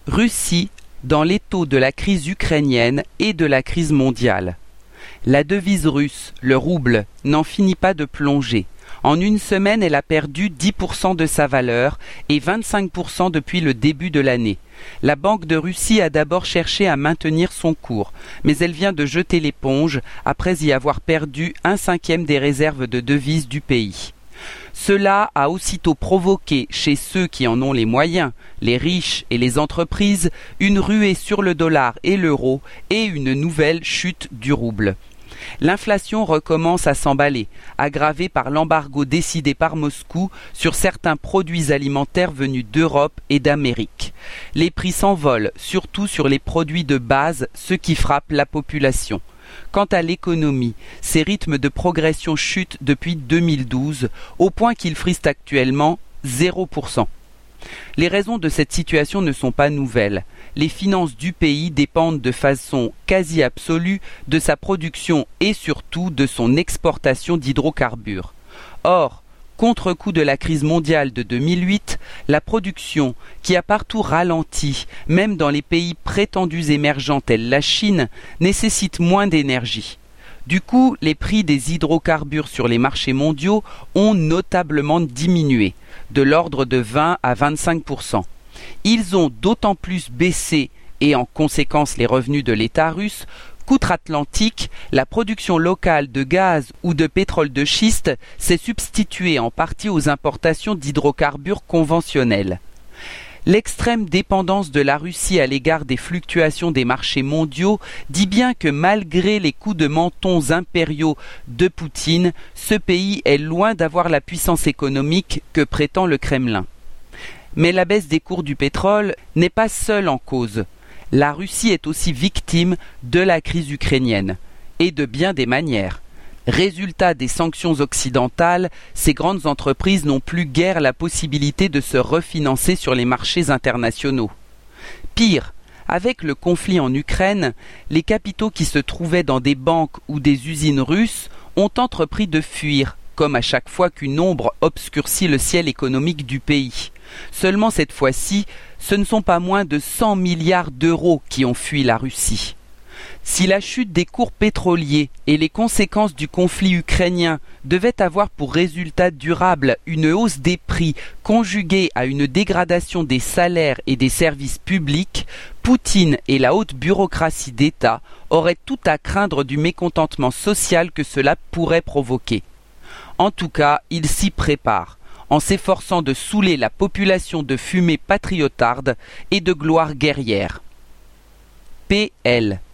Russie dans l'étau de la crise ukrainienne et de la crise mondiale. La devise russe, le rouble, n'en finit pas de plonger. En une semaine, elle a perdu 10% de sa valeur et 25% depuis le début de l'année. La Banque de Russie a d'abord cherché à maintenir son cours, mais elle vient de jeter l'éponge après y avoir perdu 1/5 des réserves de devises du pays. Cela a aussitôt provoqué chez ceux qui en ont les moyens, les riches et les entreprises, une ruée sur le dollar et l'euro et une nouvelle chute du rouble. L'inflation recommence à s'emballer, aggravée par l'embargo décidé par Moscou sur certains produits alimentaires venus d'Europe et d'Amérique. Les prix s'envolent, surtout sur les produits de base, ce qui frappe la population. Quant à l'économie, ses rythmes de progression chutent depuis 2012, au point qu'ils frisent actuellement 0%. Les raisons de cette situation ne sont pas nouvelles. Les finances du pays dépendent de façon quasi absolue de sa production et surtout de son exportation d'hydrocarbures. Or, contre-coup de la crise mondiale de 2008, la production, qui a partout ralenti, même dans les pays prétendus émergents tels la Chine, nécessite moins d'énergie. Du coup, les prix des hydrocarbures sur les marchés mondiaux ont notablement diminué, de l'ordre de 20 à 25%. Ils ont d'autant plus baissé, et en conséquence les revenus de l'État russe, qu'outre-Atlantique, la production locale de gaz ou de pétrole de schiste s'est substituée en partie aux importations d'hydrocarbures conventionnels. L'extrême dépendance de la Russie à l'égard des fluctuations des marchés mondiaux dit bien que malgré les coups de menton impériaux de Poutine, ce pays est loin d'avoir la puissance économique que prétend le Kremlin. Mais la baisse des cours du pétrole n'est pas seule en cause. La Russie est aussi victime de la crise ukrainienne, et de bien des manières. Résultat des sanctions occidentales, ces grandes entreprises n'ont plus guère la possibilité de se refinancer sur les marchés internationaux. Pire, avec le conflit en Ukraine, les capitaux qui se trouvaient dans des banques ou des usines russes ont entrepris de fuir, comme à chaque fois qu'une ombre obscurcit le ciel économique du pays. Seulement cette fois-ci, ce ne sont pas moins de 100 milliards d'euros qui ont fui la Russie. Si la chute des cours pétroliers et les conséquences du conflit ukrainien devaient avoir pour résultat durable une hausse des prix conjuguée à une dégradation des salaires et des services publics, Poutine et la haute bureaucratie d'État auraient tout à craindre du mécontentement social que cela pourrait provoquer. En tout cas, ils s'y préparent, en s'efforçant de saouler la population de fumée patriotarde et de gloire guerrière. PL